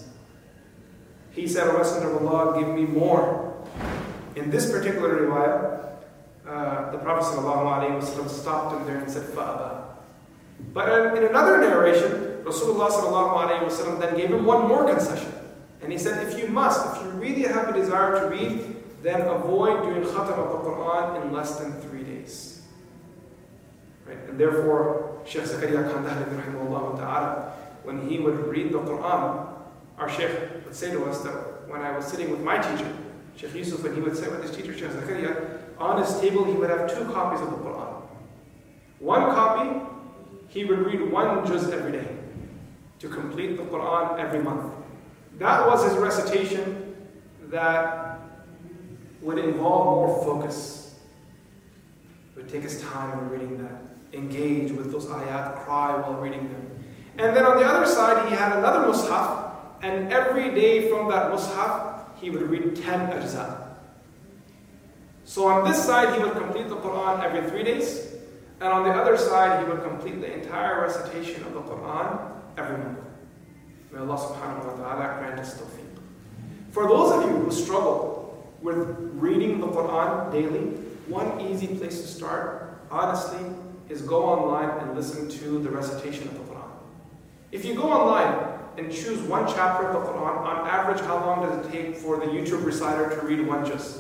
He said, "O Messenger of Allah, give me more." In this particular riwayah, the Prophet sallallahu alaihi wasallam stopped him there and said, "Fa'aba." But in another narration, Rasulullah sallallahu alayhi wa sallam then gave him one more concession. And he said, if you really have a desire to read, then avoid doing khatam of the Quran in less than 3 days. Right? And therefore, Shaykh Zakaria Khan Dahlavi rahimahullah ta'ala, when he would read the Quran, our Shaykh would say to us that when I was sitting with my teacher, Shaykh Yusuf, and he would sit with his teacher, Shaykh Zakaria, on his table he would have 2 copies of the Quran. One copy, he would read 1 juz every day to complete the Quran every month. That was his recitation that would involve more focus. He would take his time in reading that, engage with those ayat, cry while reading them. And then on the other side, he had another mushaf, and every day from that mushaf, he would read 10 ajza. So on this side, he would complete the Quran every 3 days, and on the other side, he would complete the entire recitation of the Quran every month. May Allah subhanahu wa ta'ala grant us tawfiq. For those of you who struggle with reading the Quran daily, one easy place to start, honestly, is go online and listen to the recitation of the Quran. If you go online and choose 1 chapter of the Quran, on average, how long does it take for the YouTube reciter to read 1 juz?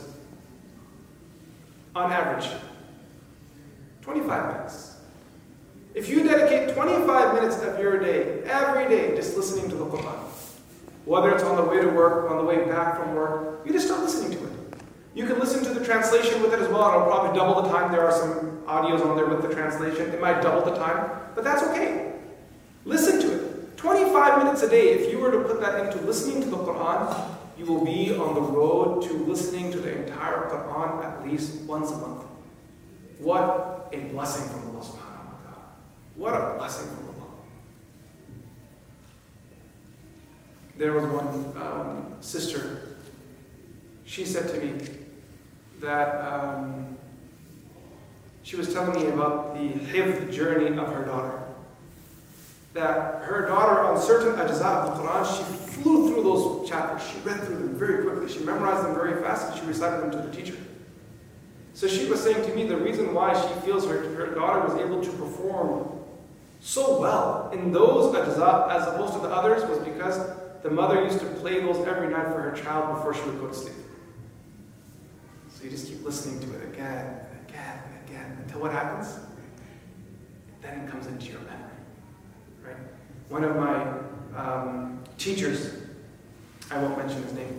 On average, 25 minutes. If you dedicate 25 minutes of your day, every day, just listening to the Quran, whether it's on the way to work, on the way back from work, you just start listening to it. You can listen to the translation with it as well. It'll probably double the time. There are some audios on there with the translation. It might double the time, but that's okay. Listen to it. 25 minutes a day, if you were to put that into listening to the Quran, you will be on the road to listening to the entire Quran at least once a month. What a blessing from Allah subhanahu wa ta'ala. What a blessing from Allah. There was one sister, she said to me that she was telling me about the hifd journey of her daughter. That her daughter, on certain ajza of the Quran, she flew through those chapters. She read through them very quickly. She memorized them very fast, and she recited them to the teacher. So she was saying to me the reason why she feels her daughter was able to perform so well in those ajza as opposed to the others was because the mother used to play those every night for her child before she would go to sleep. So you just keep listening to it again and again and again until what happens? Then it comes into your memory. Right? One of my teachers, I won't mention his name,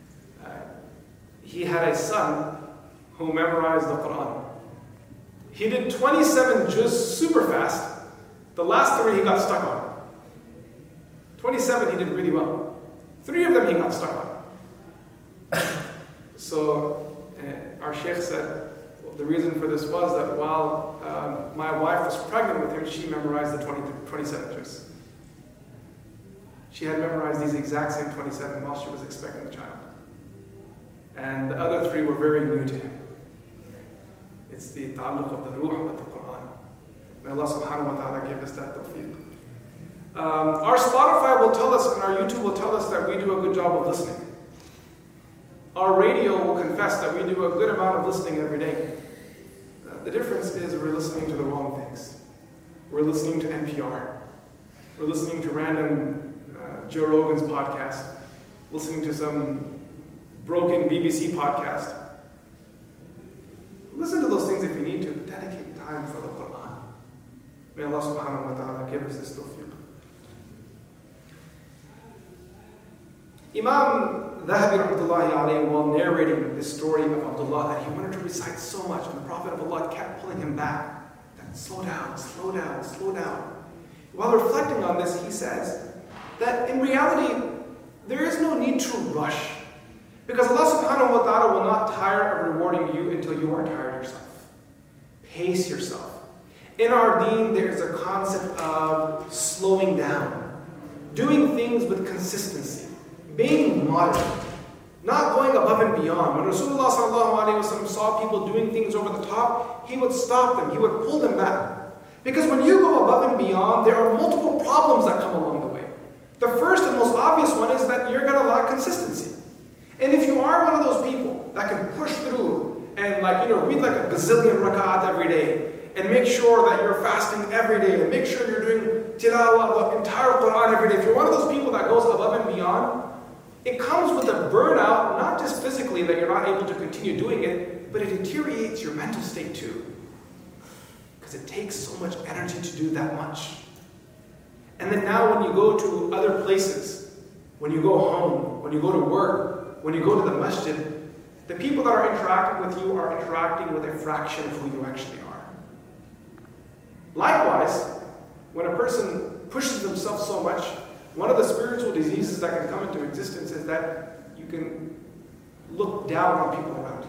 he had a son who memorized the Quran. He did 27 juz super fast. The last 3 he got stuck on. 27 he did really well. 3 of them he got stuck on. So our sheikh said, the reason for this was that while my wife was pregnant with him, she memorized the 27 juz. She had memorized these exact same 27 while she was expecting the child. And the other 3 were very new to him. It's the ta'alluq of the ruh with the Quran. May Allah subhanahu wa ta'ala give us that tawfiq. Our Spotify will tell us and our YouTube will tell us that we do a good job of listening. Our radio will confess that we do a good amount of listening every day. The difference is we're listening to the wrong things. We're listening to NPR. We're listening to random Joe Rogan's podcast. Listening to some broken BBC podcast. Listen to those things if you need to. Dedicate time for the Quran. May Allah subhanahu wa ta'ala give us this tawfiq. Imam Dhahabi rahmatullahi alayhi, while narrating this story of Abdullah that he wanted to recite so much, and the Prophet of Allah kept pulling him back. That slow down, slow down, slow down. While reflecting on this, he says that in reality, there is no need to rush. Because Allah subhanahu wa ta'ala will not tire of rewarding you until you are tired yourself. Pace yourself. In our deen, there is a concept of slowing down. Doing things with consistency. Being moderate. Not going above and beyond. When Rasulullah sallallahu alayhi wa sallam saw people doing things over the top, he would stop them. He would pull them back. Because when you go above and beyond, there are multiple problems that come along the way. The first and most obvious one is that you're going to lack consistency. And if you are one of those people that can push through and read like a gazillion rak'at every day and make sure that you're fasting every day and make sure you're doing tilawah, the entire Quran every day, if you're one of those people that goes above and beyond, It comes with a burnout, not just physically that you're not able to continue doing it, but it deteriorates your mental state too. Because it takes so much energy to do that much. And then now when you go to other places, when you go home, when you go to work, when you go to the masjid, the people that are interacting with you are interacting with a fraction of who you actually are. Likewise, when a person pushes themselves so much, one of the spiritual diseases that can come into existence is that you can look down on people around you.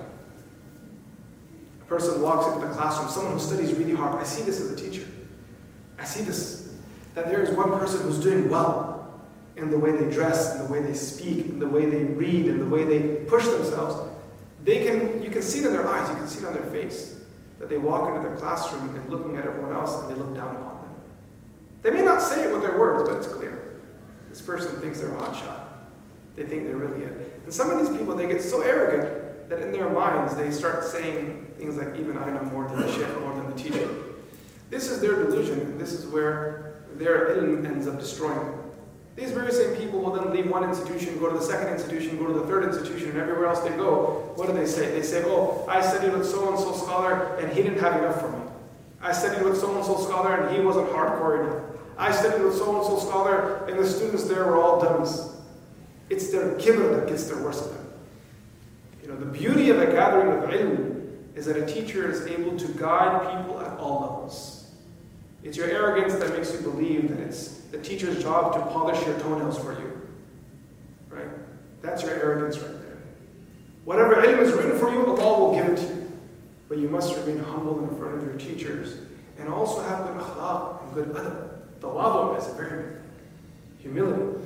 A person walks into the classroom, someone who studies really hard. I see this as a teacher. I see this, that there is one person who's doing well in the way they dress, in the way they speak, in the way they read, in the way they push themselves. You can see it in their eyes, you can see it on their face, that they walk into their classroom and looking at everyone else and they look down upon them. They may not say it with their words, but it's clear. This person thinks they're a hotshot. They think they're really it. And some of these people, they get so arrogant that in their minds they start saying things like, even I know more than the sheikh, more than the teacher. This is their delusion, and this is where their ilm ends up destroying them. These very same people will then leave one institution, go to the second institution, go to the third institution, and everywhere else they go, what do they say? They say, oh, I studied with so-and-so scholar, and he didn't have enough for me. I studied with so-and-so scholar, and he wasn't hardcore enough. I studied with so-and-so scholar, and the students there were all dummies. It's their kibr that gets their worst of them. You know, the beauty of a gathering of ilm is that a teacher is able to guide people at all levels. It's your arrogance that makes you believe that it's the teacher's job to polish your toenails for you. Right? That's your arrogance right there. Whatever ilm is written for you, Allah will give it to you. But you must remain humble in front of your teachers and also have good akhlaq and good adab. Tawadu is a very humility.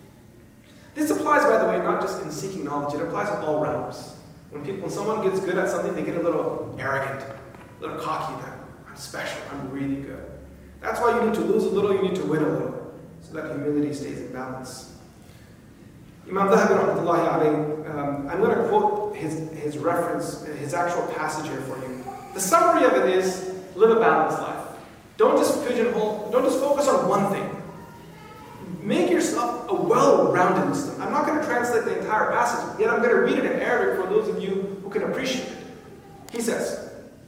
This applies, by the way, not just in seeking knowledge, it applies in all realms. When someone gets good at something, they get a little arrogant, a little cocky that I'm special, I'm really good. That's why you need to lose a little, you need to win a little, so that humility stays in balance. Imam Dhahabi rahmatullahi alayhi, I'm going to quote his reference, his actual passage here for you. The summary of it is, live a balanced life. Don't just pigeonhole, don't just focus on one thing. Make yourself a well-rounded Muslim. I'm not going to translate the entire passage, yet I'm going to read it in Arabic for those of you who can appreciate it. He says,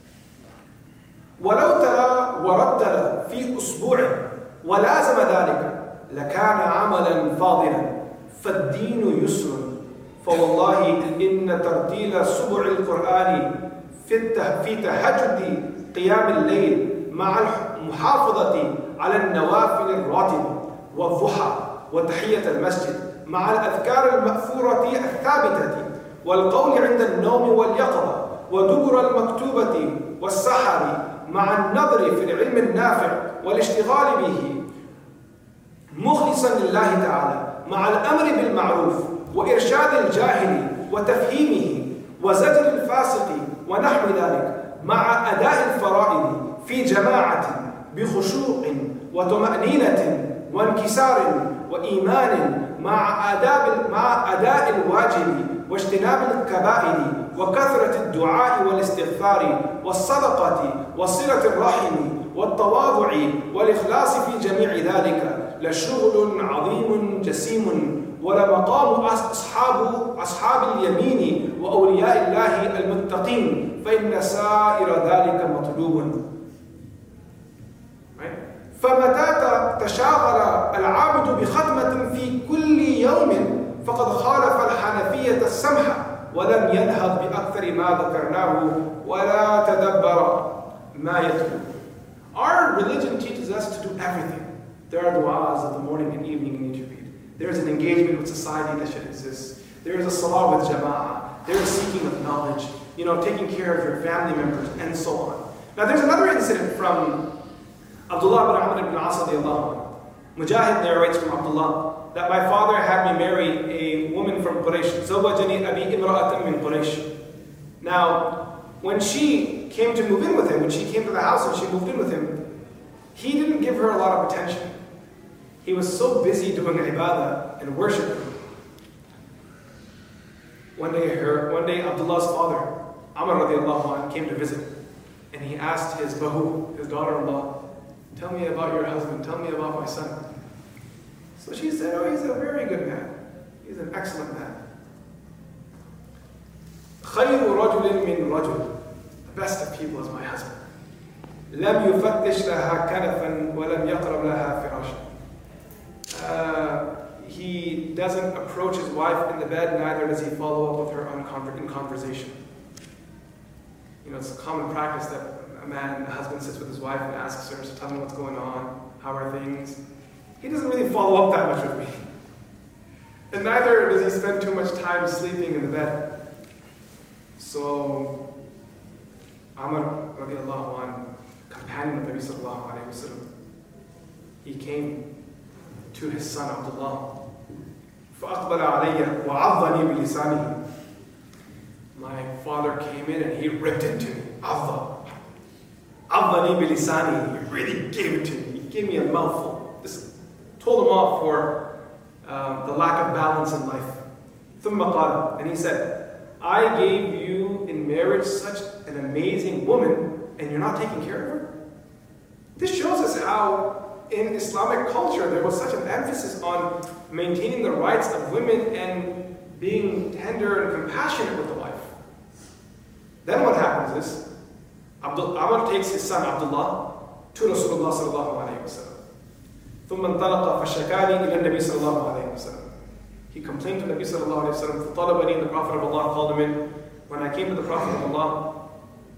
وَلَوْ تَرَى وَرَدَّلَ فِي أُسْبُوعٍ وَلَازَمَ ذَلِكَ لَكَانَ عَمَلًا فَاضِلًا فَالدِّينُ يُسْرٌ فَوَاللَّهِ إِنَّ تَرْتِيلَ سُبُعِ الْقُرْآنِ في تهجد قيام الليل مع المحافظة على النوافل الراتبة والضحى وتحية المسجد مع الأذكار المأثورة الثابتة والقول عند النوم واليقظة ودبر المكتوبة والسحر مع النظر في العلم النافع والاشتغال به مخلصا لله تعالى مع الأمر بالمعروف وإرشاد الجاهل وتفهيمه وزجر الفاسق ونحو ذلك مع أداء الفرائض في جماعة بخشوع وطمأنينة وانكسار وإيمان مع أداء الواجب واجتناب الكبائر وكثرة الدعاء والاستغفار والصدقة وصلة الرحم والتواضع والإخلاص في جميع ذلك لشغل عظيم جسيم ولمقام أصحاب اليمين وأولياء الله المتقين فإن سائر ذلك مطلوب. فمتى تشاغل العابد بختمة في كل يوم فقد خالف الحنفية السمحة ولم ينهض بأكثر ما ذكرناه ولا تدبر ما يتلو. Our religion teaches us to do everything. There are du'as of the morning and evening you need to read. There is an engagement with society that should exist. There is a salah with jama'ah. There is seeking of knowledge, taking care of your family members, and so on. Now there's another incident from Abdullah ibn Amr ibn As radiallahu anhu. Mujahid narrates from Abdullah that my father had me marry a woman from Quraysh. Zawajani abi imra'atan min Quraysh. Now, when she came to move in with him, when she came to the house and she moved in with him, he didn't give her a lot of attention. He was so busy doing ibadah and worship. One day Abdullah's father, Amr radiallahu anhu, came to visit. And he asked his bahu, his daughter-in-law, tell me about your husband, tell me about my son. So she said, oh, he's a very good man. He's an excellent man. خَيْرُ رَجُلٍ مِّن رَجُلٍ. The best of people is my husband. لَمْ يُفَتِّشْ لَهَا كَنَفًا وَلَمْ يَقْرَبْ لَهَا فِرَاشًا. He doesn't approach his wife in the bed, neither does he follow up with her in conversation. You know, it's a common practice that a husband sits with his wife and asks her, so tell me what's going on, how are things? He doesn't really follow up that much with me. And neither does he spend too much time sleeping in the bed. So, Amr radiallahu anhu, companion of Nabi sallallahu alayhi wa sallam, he came to his son Abdullah. فَأَقْبَلَ عَلَيَّ وَعَضَّنِي بِلِسَانِهِ. My father came in and he ripped into me. عَضَّنِي بِلِسَانِهِ. He really gave it to me. He gave me a mouthful. This told him off for the lack of balance in life. ثُمَّ قَالَ. And he said, I gave you in marriage such an amazing woman and you're not taking care of her? This shows us how in Islamic culture there was such an emphasis on maintaining the rights of women and being tender and compassionate with the wife. Then what happens is, Amr takes his son Abdullah to Rasulullah sallallahu alayhi wa sallam. ثُمَّ انطَلَقَ فَشَكَانِي إِلَى النَّبِي صلى الله عليه وسلم. He complained to Nabi sallallahu alayhi wa sallam. فَطَلَبَنِي, the Prophet of Allah called him in. When I came to the Prophet of Allah,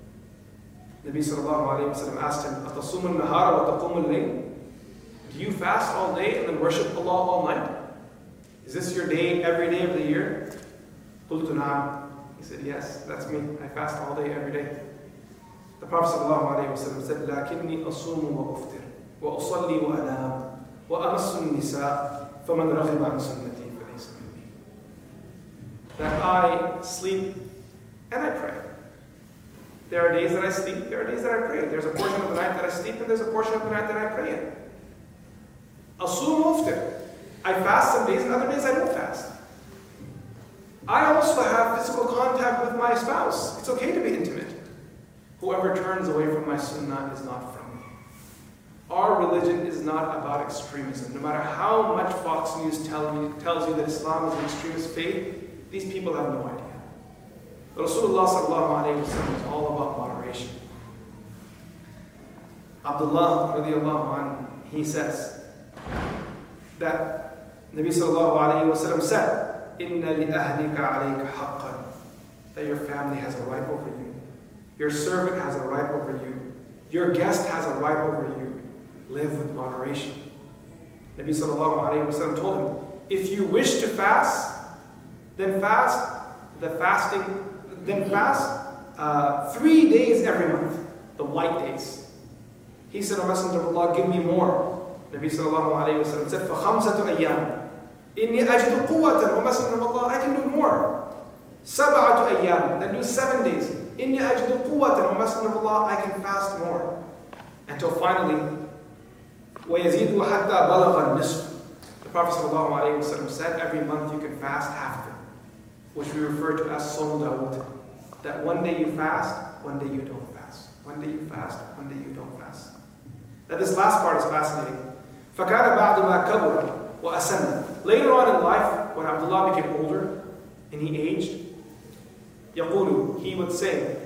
Nabi sallallahu alayhi wa sallam asked him, أَتَصُومُ النَّهَارَ وَتَقُومُ اللَّيْلِ. Do you fast all day and then worship Allah all night? Is this your day every day of the year? قُلْتُ نَعَمْ. He said, yes, that's me. I fast all day, every day. The Prophet ﷺ said, لَكِنِّي أَصُومُ وَأُفْتِرُ وَأُصَلِّي وَأَنَامُ وَأَمَسُّ النِّسَاءَ فَمَنْ رَغِبَ عَنْ سُنَّتِي فَلَيْسَ مِنِّي. That I sleep and I pray. There are days that I sleep, there are days that I pray. There's a portion of the night that I sleep and there's a portion of the night that I pray in. أَصُومُ وَأُفْتِرُ. I fast some days and other days I don't fast. I also have physical contact with my spouse. It's okay to be intimate. Whoever turns away from my sunnah is not from me. Our religion is not about extremism. No matter how much Fox News tells you that Islam is an extremist faith, these people have no idea. Rasulullah sallallahu alayhi wa sallam is all about moderation. Abdullah radiallahu anhu, he says that Nabi sallallahu alayhi wa sallam said, إِنَّ لِأَهْلِكَ عَلَيْكَ حَقًّا. That your family has a right over you. Your servant has a right over you. Your guest has a right over you. Live with moderation. Nabi sallallahu alayhi wa sallam told him, if you wish to fast, then fast 3 days every month, the white days. He said, O Messenger of Allah, give me more. Nabi sallallahu alayhi wa sallam said, فَخَمْسَةُ أَيَّامٍ إِنِّي أَجْدُ قُوَّةً. O Messenger of Allah, I can do more. سَبْعَةُ أَيَّامٍ. Then do 7 days. إِنِّي أَجْدُ قُوَّةً. O Messenger of Allah, I can fast more. Until finally, وَيَزِيدُ حَتَّى بَلَغَ النِّصْفِ. The Prophet sallallahu alayhi wa sallam said, every month you can fast half of it, which we refer to as Sawm Dawood. That one day you fast, one day you don't fast. One day you fast, one day you don't fast. Now this last part is fascinating. فَكَانَ بَعْدُ مَا كَبُرَ وَأَسَنَّ. Later on in life, when Abdullah became older and he aged, يقول, he would say,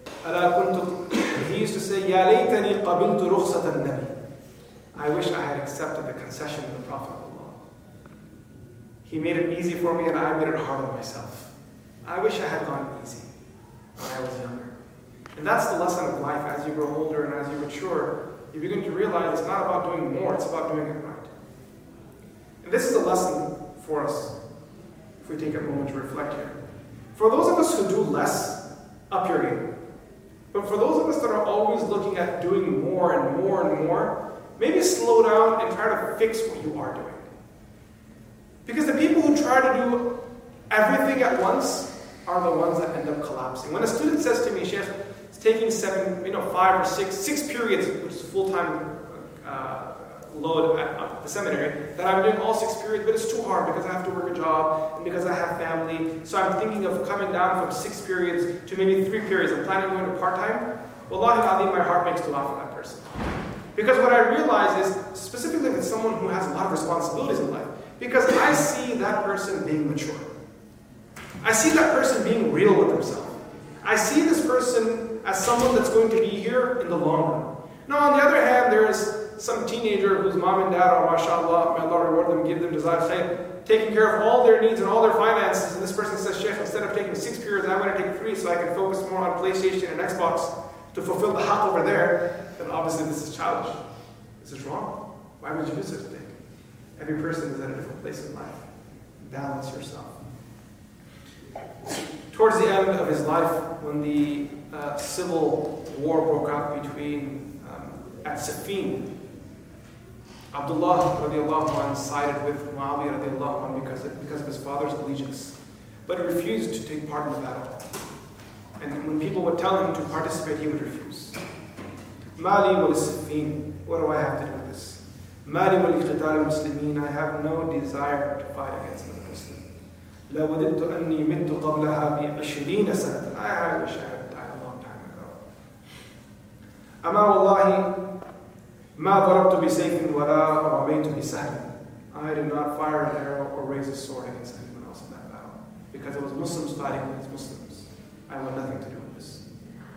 he used to say, يَا لَيْتَنِي قَبِلْتُ رُخْصَةَ النَّبِي. I wish I had accepted the concession of the Prophet of Allah. He made it easy for me and I made it hard on myself. I wish I had gone easy when I was younger. And that's the lesson of life. As you grow older and as you mature, you begin to realize it's not about doing more, it's about doing it right. And this is a lesson for us, if we take a moment to reflect here. For those of us who do less, up your game. But for those of us that are always looking at doing more and more and more, maybe slow down and try to fix what you are doing. Because the people who try to do everything at once are the ones that end up collapsing. When a student says to me, Sheikh, it's taking 5 or 6 periods, which is a full-time load at the seminary, that I'm doing all 6 periods, but it's too hard because I have to work a job and because I have family. So I'm thinking of coming down from 6 periods to maybe 3 periods. I'm planning on going to part-time. Wallahi al-Azim, my heart makes dua for that person. Because what I realize is, specifically with someone who has a lot of responsibilities in life, Because I see that person being mature. I see that person being real with himself. I see this person as someone that's going to be here in the long run. Now, on the other hand, there's some teenager whose mom and dad are, mashallah, may Allah reward them, give them desire khair, taking care of all their needs and all their finances, and this person says, Sheikh, instead of taking 6 periods, I'm going to take 3 so I can focus more on PlayStation and Xbox to fulfill the haqq over there, then obviously this is childish. This is wrong. Why would you do such a thing? Every person is at a different place in life. Balance yourself. Towards the end of his life, when the civil war broke out between at Siffin, Abdullah radiallahu anhu sided with Muawiyah radiallahu anhu because of his father's allegiance, but he refused to take part in the battle. And when people would tell him to participate, he would refuse. Mali wal Siffin, what do I have to do with this? Mali wal iqtital muslimin, I have no desire to fight against the Muslims. لو وددت أني مت قبلها ب20 سنة. I wish I had died a long time ago. أما والله ما ضربت بسيف ولا رميت بسهم. I did not fire an arrow or raise a sword against anyone else in that battle, because it was Muslims fighting against Muslims. I want nothing to do with this.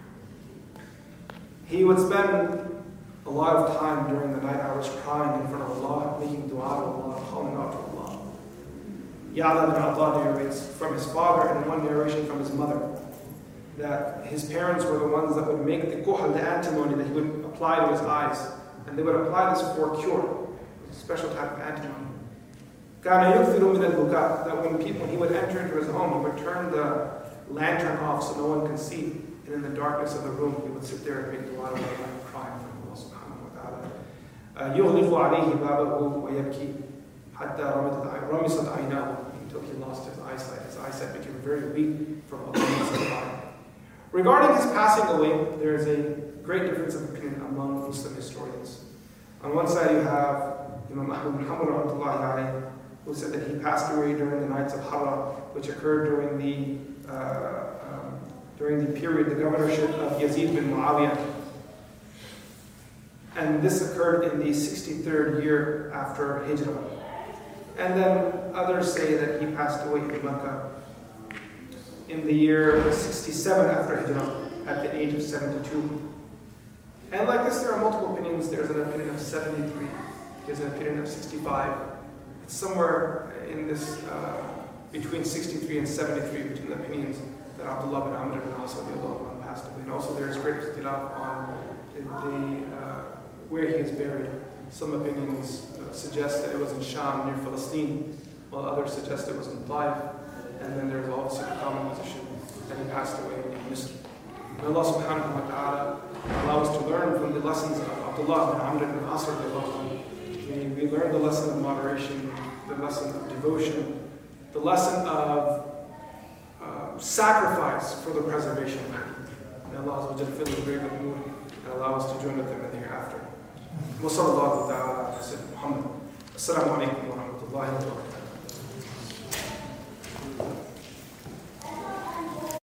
He would spend a lot of time during the night hours crying in front of Allah, making dua to Allah, calling out to Allah. Ya'la bin Atha narrates from his father and one narration from his mother that his parents were the ones that would make the kuhl, the antimony that he would apply to his eyes, and they would apply this for cure, a special type of antimony. كَانَ يُكْثِرُ مِنَ الْبُكَاءِ, that when he would enter into his home, he would turn the lantern off so no one can see, and in the darkness of the room he would sit there and make dua to Allah and cry from Allah subhanahu wa ta'ala. يُغْلِقُ عَلَيْهِ بَابَهُ وَيَبْكِي حَتَّى رَمِسَتْ عَيْنَاهُ, until he lost his eyesight. His eyesight became very weak from Allah. Regarding his passing away, there is a great difference of opinion among Muslim historians. On one side you have Imam Ahmad bin Hanbal rahmatullahi alayhi, who said that he passed away during the nights of Harra, which occurred during the period, the governorship of Yazid bin Muawiyah. And this occurred in the 63rd year after Hijrah. And then others say that he passed away in Mecca in the year 67 after Hijrah, at the age of 72. And like this, there are multiple opinions. There's an opinion of 73. There's an opinion of 65. It's somewhere in this, between 63 and 73, between the opinions that Abdullah bin Amr bin As passed away. And also there is great ikhtilaf on where he is buried. Some opinions suggest that it was in Sham near Palestine, while others suggest it was in Taif. And then there's also a common position that he passed away in Misr. May Allah subhanahu wa ta'ala allow us to learn from the lessons of Abdullah bin Amr bin As. We learn the lesson of moderation, the lesson of devotion, the lesson of sacrifice for the preservation of man. May Allah fill us with very good mood and allow us to join with them in the hereafter. وصلى الله تعالى على سيدنا محمد. السلام عليكم ورحمة الله وبركاته.